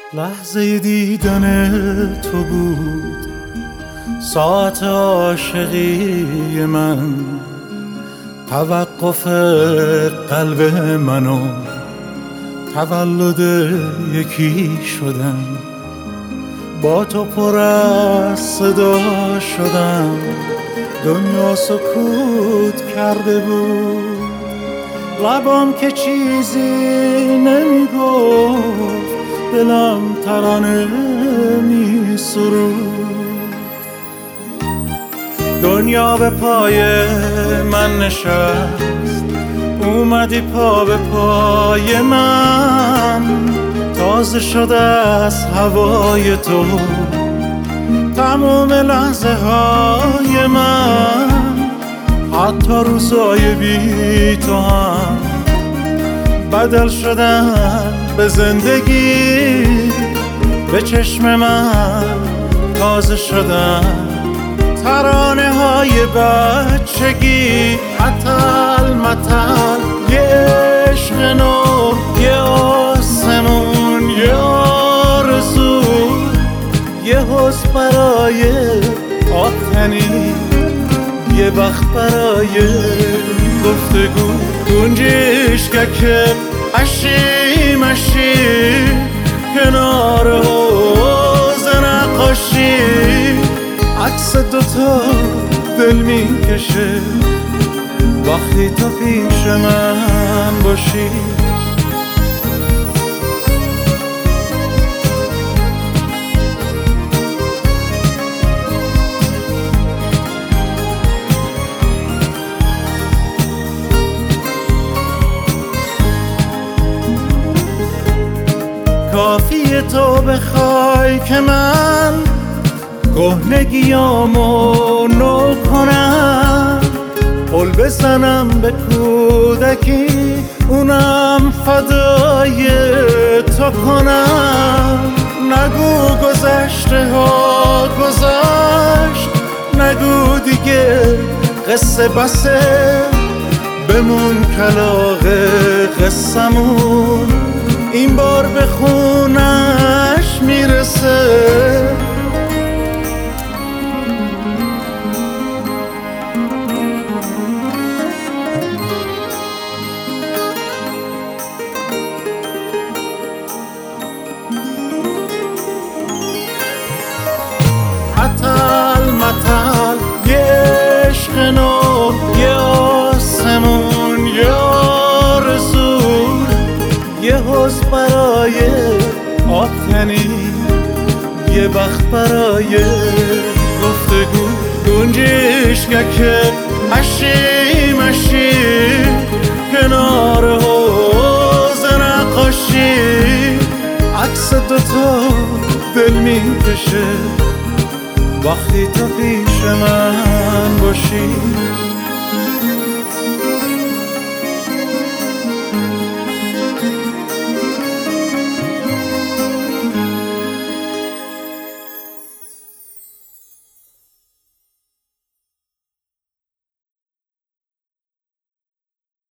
لحظه دیدن تو بود ساعت عاشقی من، توقف قلب منو تولد یکی شدن. با تو پر از صدا شدم، دنیا سکوت کرده بود، لبام که چیزی نمیگفت، دلم ترانه می سرود. دنیا به پای من نشست، اومدی پا به پای من، تازه شده از هوای تو تمام لحظه های من. حتی روزای بی تو هم بدل شدن به زندگی، به چشم من تازه شدن ترانه های بچگی. متل متل یه عشق نو، یه آسمون، یه آرزو، یه حس برای آفتنی، یه وقت برای گفتگو. گنجشکک مشی مشی کنار حوض نقاشی، عکس دوتا دل میکشه وقتی تو پیش من باشی. کافیه تو بخوای که من کهنگیامو نو کنم، قول بزنم به کودکی، اونم فدای تو کنم. نگو گذشته ها گذشت، نگو دیگه قصه بسه، بمون کلاغ قصمون، این بار به خونش میرسه. متل متل یه عشق نو، یه آسمون، یه آرزو، یه حس برای آفتنی، یه وقت برای گفتگو. گنجشکک مشی مشی کنار حوض نقاشی، عکس دوتا دل میکشه وقتی تو پیش من باشی.